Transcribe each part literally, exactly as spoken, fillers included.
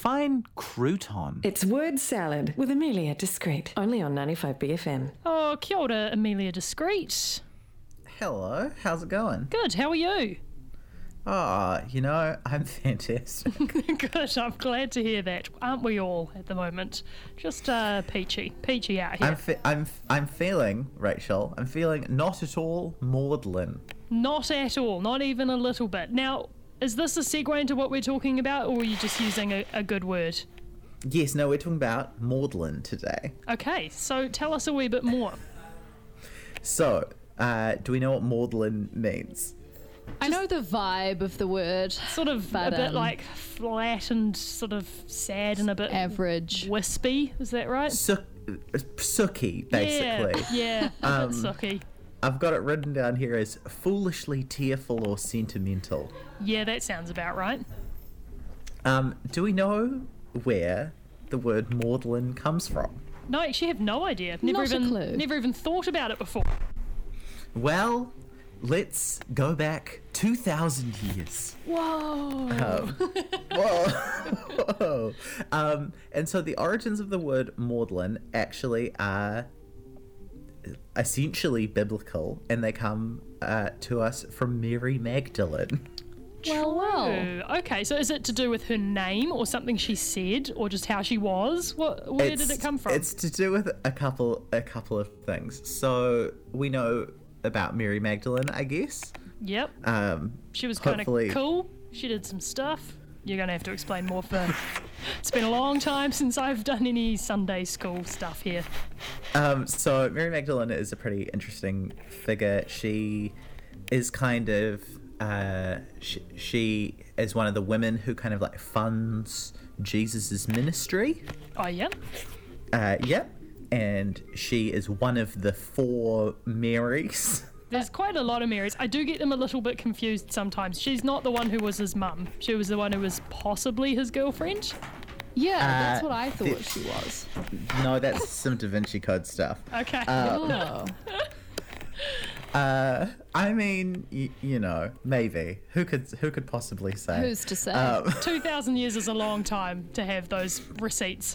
define crouton? It's word salad with Amelia Discreet, only on ninety-five B F M. Oh, kia ora, Amelia Discreet. Hello, how's it going? Good, how are you? Ah, you know, I'm fantastic. Good, I'm glad to hear that. Aren't we all at the moment? Just uh, peachy, peachy out here. I'm fe- I'm I'm feeling, Rachel, I'm feeling not at all maudlin. Not at all, not even a little bit. Now, is this a segue into what we're talking about, or are you just using a, a good word? Yes, no, we're talking about maudlin today. Okay, so tell us a wee bit more. So, uh, do we know what maudlin means? I know the vibe of the word. Sort of But, a bit um, like flat and sort of sad and a bit average. wispy, is that right? Sook, sooky, basically. Yeah, yeah, a Um, bit sucky. I've got it written down here as foolishly tearful or sentimental. Yeah, that sounds about right. Um, do we know where the word maudlin comes from? No, I actually have no idea. Never Not a even clue. never even thought about it before. Well, let's go back two thousand years. Whoa. Um, whoa. whoa. Um, and so the origins of the word maudlin actually are essentially biblical, and they come uh, to us from Mary Magdalene. Well, well. Ooh, okay, so is it to do with her name or something she said or just how she was? What where It's- did it come from? It's to do with a couple a couple of things. So we know about Mary Magdalene, I guess. Yep. Um, She was kind of hopefully- cool. She did some stuff. You're going to have to explain more for... It's been a long time since I've done any Sunday school stuff here. Um, so Mary Magdalene is a pretty interesting figure. She is kind of uh, she, she is one of the women who kind of like funds Jesus's ministry. Oh, yeah? Uh, yep, and she is one of the four Marys. There's quite a lot of Marys. I do get them a little bit confused sometimes. She's not the one who was his mum. She was the one who was possibly his girlfriend. Yeah, that's Uh, what I thought the- she was. No, that's some Da Vinci Code stuff. Okay. Oh. Uh, I mean, y- you know, maybe who could who could possibly say? Who's to say? Um, two thousand years is a long time to have those receipts.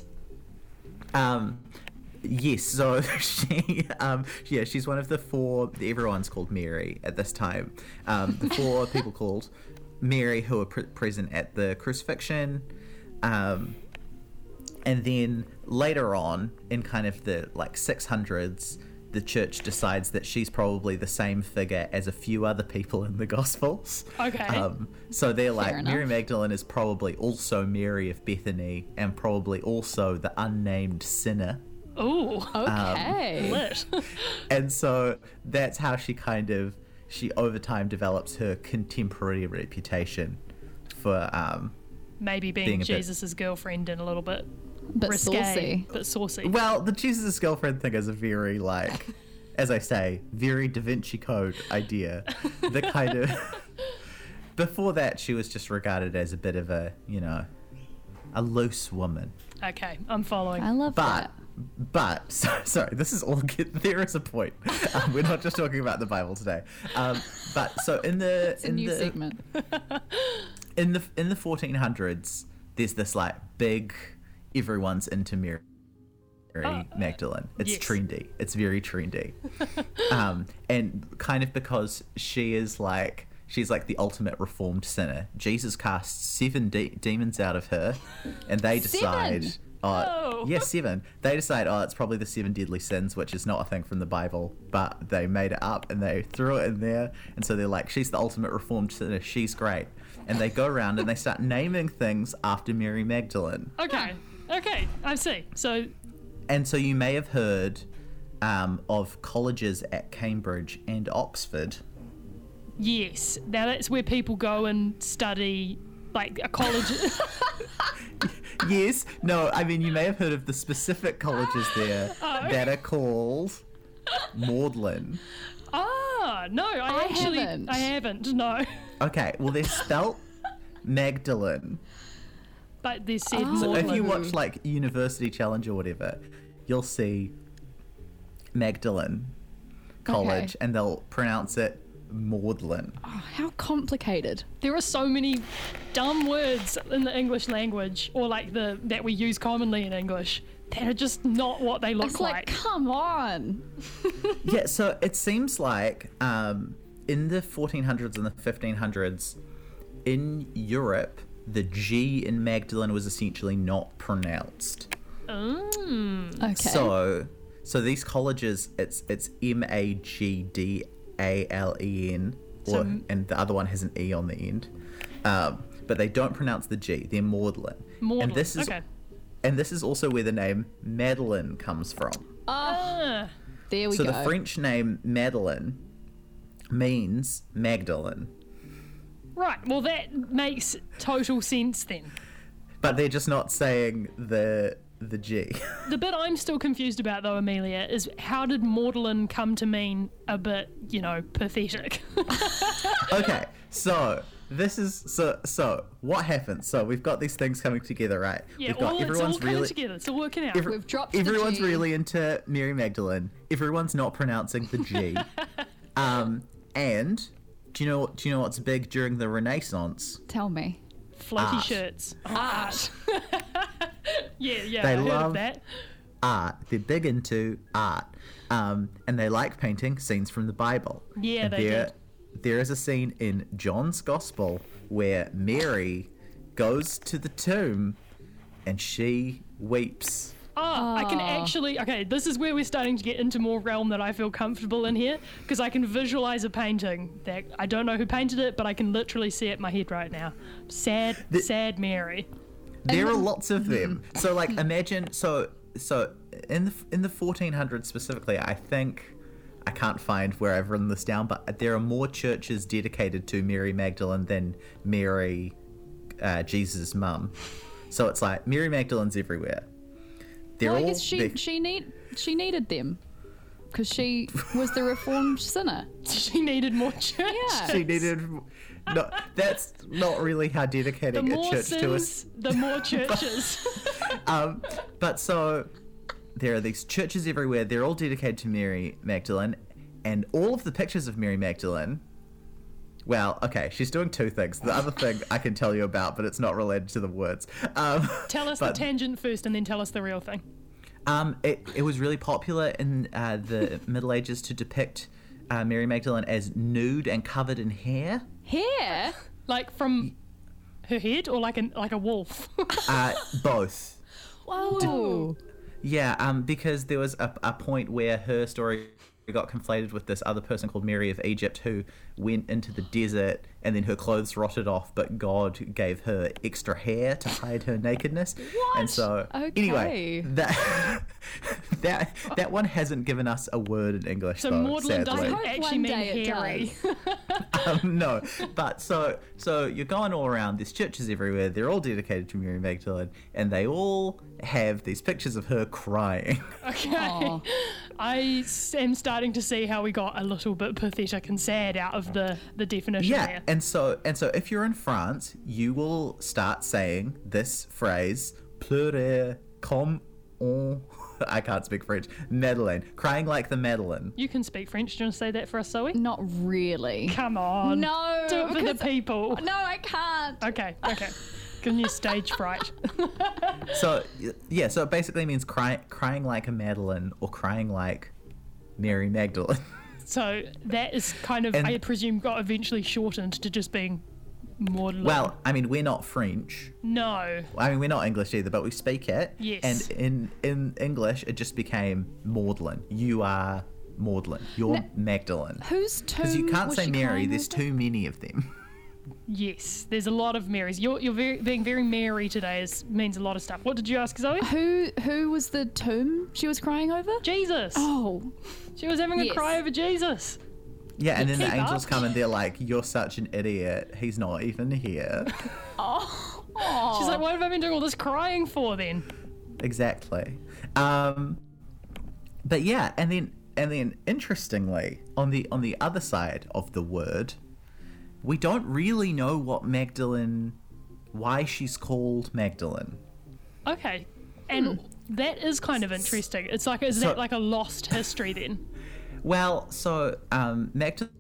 Um, yes, so she, um, yeah, she's one of the four, everyone's called Mary at this time. Um, the four people called Mary who are pre- present at the crucifixion. Um, and then later on, in kind of the like six hundreds, the church decides that she's probably the same figure as a few other people in the Gospels. Okay. Um, so they're like, Fair Mary enough. Magdalene is probably also Mary of Bethany and probably also the unnamed sinner. Ooh. Okay. Lit. And so that's how she kind of, she over time develops her contemporary reputation for, um, Maybe being, Being a bit- Jesus' girlfriend and a little bit But risque, saucy. but saucy. well, the Jesus' girlfriend thing is a very, like, as I say, very Da Vinci Code idea. The kind of, before that, she was just regarded as a bit of a, you know, a loose woman. Okay, I'm following. I love But, that. but, so, sorry, this is all, there is a point. Um, we're not just talking about the Bible today. Um, but, so in the, It's a in new the, segment. in the, in the fourteen hundreds, there's this, like, big, everyone's into Mary Magdalene. It's yes. trendy. It's very trendy. um, and kind of because she is, like, she's like the ultimate reformed sinner. Jesus casts seven de- demons out of her, and they decide... Seven? Oh, Oh. yeah, seven. They decide, oh, it's probably the seven deadly sins, which is not a thing from the Bible, but they made it up and they threw it in there. And so they're like, she's the ultimate reformed sinner. She's great. And they go around and they start naming things after Mary Magdalene. Okay, okay, I see. So, And so you may have heard um, of colleges at Cambridge and Oxford. yes, now that's where people go and study, like a college. Yes. No, I mean, you may have heard of the specific colleges there Oh. that are called Magdalene. Ah, no, I, I actually, haven't. I haven't, no. Okay, well, they're spelt Magdalene. But they said Oh. So more. if you Magdalene. watch like University Challenge or whatever, you'll see Magdalene College, Okay. and they'll pronounce it Magdalene. Oh, how complicated. There are so many dumb words in the English language, or like the that we use commonly in English, that are just not what they look It's like, come on. Yeah, so it seems like um, in the fourteen hundreds and the fifteen hundreds, in Europe, the G in Magdalene was essentially not pronounced. Mm. Okay. So, so these colleges, it's it's M A G D A L E N, or So- and the other one has an E on the end, um, but they don't pronounce the G. They're Magdalene. Magdalene, And this is okay. and this is also where the name Madeline comes from. Ah, There we so go. the French name Madeline means Magdalene, right. Well, that makes total sense then. but they're just not saying the the G. The bit I'm still confused about, though, Amelia, is how did Magdalene come to mean a bit, you know, pathetic? Okay, so this is so so what happens? So we've got these things coming together, right? Yeah, we've got all, it's all everyone's coming really together. It's all working out. every- We've dropped the everyone's G. really into Mary Magdalene. Everyone's not pronouncing the G. um, and do you know do you know what's big during the Renaissance? Tell me. Floaty Art. shirts. Art. yeah, yeah, They I heard love- of that. Art. They're big into art, um, and they like painting scenes from the Bible. Yeah, And they there, did. There is a scene in John's Gospel where Mary goes to the tomb, and she weeps. Oh, I can Aw. actually. Okay, this is where we're starting to get into more realm that I feel comfortable in here, because I can visualize a painting that I don't know who painted it, but I can literally see it in my head right now. Sad, The- sad Mary. There are lots of them. So like imagine so so in the in the fourteen hundreds specifically, I think I can't find where I've written this down, but there are more churches dedicated to Mary Magdalene than Mary, uh, Jesus' mum. So it's like Mary Magdalene's everywhere. They're Well, I all guess she they- she need she needed them because she was the reformed sinner. She needed more church. Yeah. she needed. No, that's not really how The dedicating a more church to us. sins, the more churches. Um, but so there are these churches everywhere. They're all dedicated to Mary Magdalene, and all of the pictures of Mary Magdalene. Well, okay, she's doing two things. The other thing I can tell you about, but it's not related to the words. Um, Tell us but, the tangent first, and then tell us the real thing. Um, it, it was really popular in uh, the Middle Ages to depict uh, Mary Magdalene as nude and covered in hair. Hair? Like from her head, or like a like a wolf. Uh, both. Whoa. Yeah, um, because there was a, a point where her story got conflated with this other person called Mary of Egypt who went into the desert and then her clothes rotted off, but God gave her extra hair to hide her nakedness. What? And so, Okay. anyway, that that that one hasn't given us a word in English. So though, Magdalene sadly. doesn't hope actually one mean day it hairy. um, no, but so so you're going all around. There's churches everywhere. They're all dedicated to Mary Magdalene, and they all have these pictures of her crying. Okay. Aw. I s- am starting to see how we got a little bit pathetic and sad out of the, the definition Yeah, there. and so and so if you're in France, you will start saying this phrase pleurer comme on I can't speak French. Madeleine, crying like the Madeleine. You can speak French. Do you want to say that for us, Zoe? Not really. Come on. No, Do it for the because- people. No, I can't. Okay, okay. Giving you stage fright. So y- yeah, so it basically means cry, crying like a Madeleine or crying like Mary Magdalene. So that is kind of, And- I presume, got eventually shortened to just being Magdalene. Well, I mean, we're not French. No. I mean, we're not English either, but we speak it. Yes. And in in English, it just became Magdalene. You are Magdalene. You're No. Magdalene. Whose tomb? Because you can't was say she Mary. crying There's over? too many of them. Yes, there's a lot of Marys. You're, you're very, being very Mary today is, means a lot of stuff. What did you ask, Zoe? Who who was the tomb she was crying over? Jesus. Oh, She was having Yes. a cry over Jesus. Yeah, and then the Keep angels up. come and they're like, "You're such an idiot. He's not even here." oh, She's like, what have I been doing all this crying for then? Exactly. Um, but yeah, and then and then interestingly, on the on the other side of the word, we don't really know what Magdalene, why she's called Magdalene. Okay. And that is kind of interesting. It's like, is So- that like a lost history then? Well, so um, Magdalene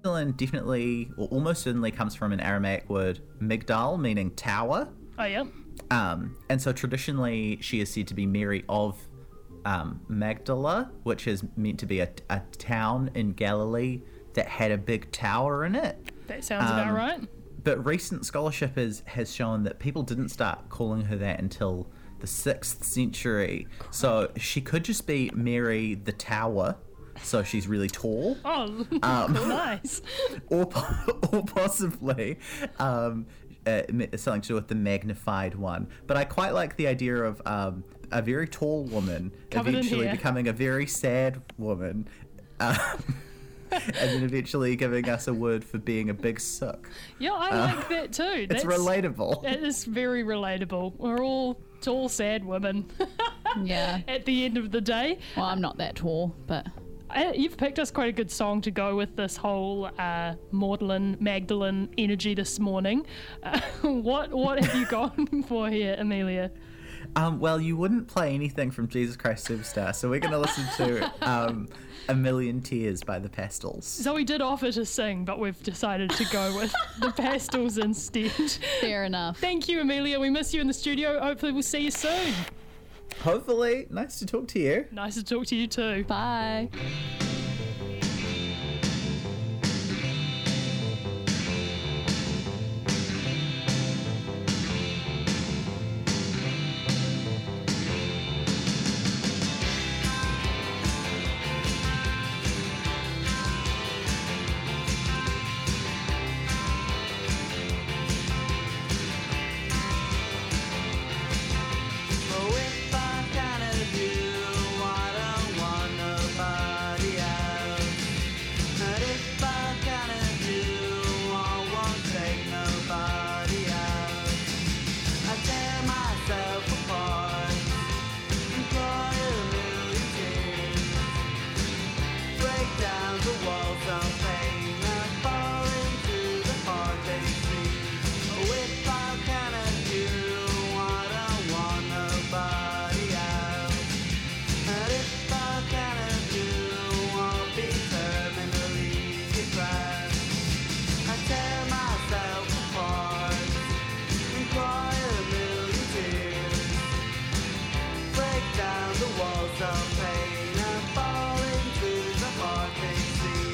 Magdalene definitely, or almost certainly, comes from an Aramaic word, migdal, meaning tower. Oh, yeah. Um, and so traditionally, she is said to be Mary of um, Magdala, which is meant to be a, a town in Galilee that had a big tower in it. That sounds about Um, right. But recent scholarship is, has shown that people didn't start calling her that until the sixth century. So she could just be Mary the Tower, so she's really tall. Oh, Um, nice. Or, po- or possibly um, uh, something to do with the magnified one. But I quite like the idea of um, a very tall woman Covered in eventually hair. becoming a very sad woman. Um, and then eventually giving us a word for being a big sook. Yeah, I like that too. It's That's, relatable. That is very relatable. We're all tall, sad women Yeah. at the end of the day. Well, I'm not that tall, but Uh, You've picked us quite a good song to go with this whole uh, Magdalene, Magdalene energy this morning. Uh, what what have you gone for here, Amelia? Um, well, you wouldn't play anything from Jesus Christ Superstar, so we're going to listen to um, A Million Tears by the Pastels. So we did offer to sing, but we've decided to go with the Pastels instead. fair enough. Thank you, Amelia. We miss you in the studio. Hopefully we'll see you soon. Hopefully, nice to talk to you. Nice to talk to you too. Bye. Oh, if I kinda do what I want nobody else, and if I kinda do I won't take nobody else, I tear myself apart and cry a million tears, break down the walls of pain and fall into the heart they see. Oh, if I kinda do what I want nobody else, and if I kinda do I'll be terminally depressed. I tear myself apart and cry a million tears, break down the walls of pain and fall into the heart they see.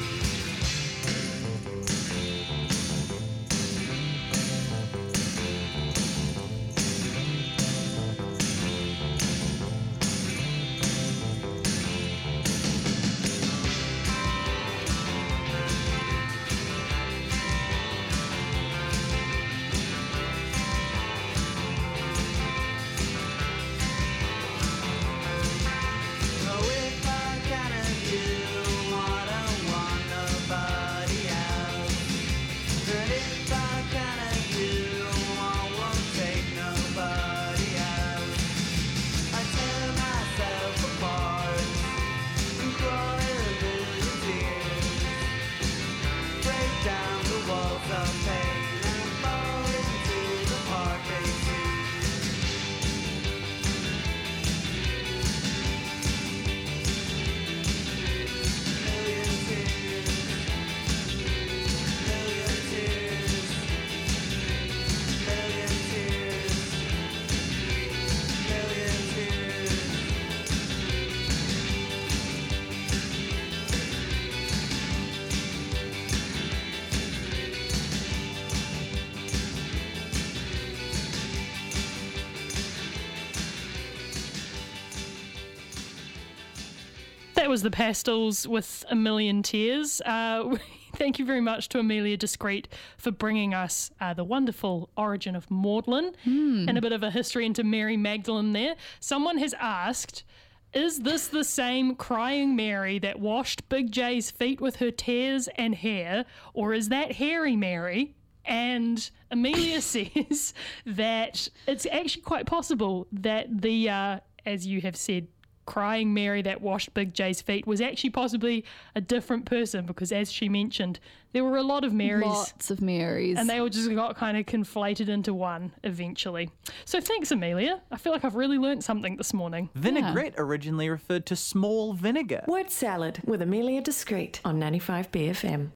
Oh, if I kinda do what I want nobody else, and if I kinda do I won't take nobody else, I tear myself apart and cry a million tears, break down the walls of pain and fall into the heart they see. Million tears, million tears, million tears, million tears. That was the Pastels with A Million Tears. Uh, thank you very much to Amelia Discreet for bringing us uh, the wonderful origin of Magdalene and a bit of a history into Mary Magdalene there. Someone has asked, is this the same crying Mary that washed Big J's feet with her tears and hair, or is that hairy Mary? And Amelia says that it's actually quite possible that the, uh, as you have said, crying Mary that washed Big J's feet was actually possibly a different person, because as she mentioned, there were a lot of Marys. Lots of Marys. And they all just got kind of conflated into one eventually. So thanks, Amelia. I feel like I've really learnt something this morning. Vinaigrette originally referred to small vinegar. Word salad with Amelia Discreet on ninety-five B F M.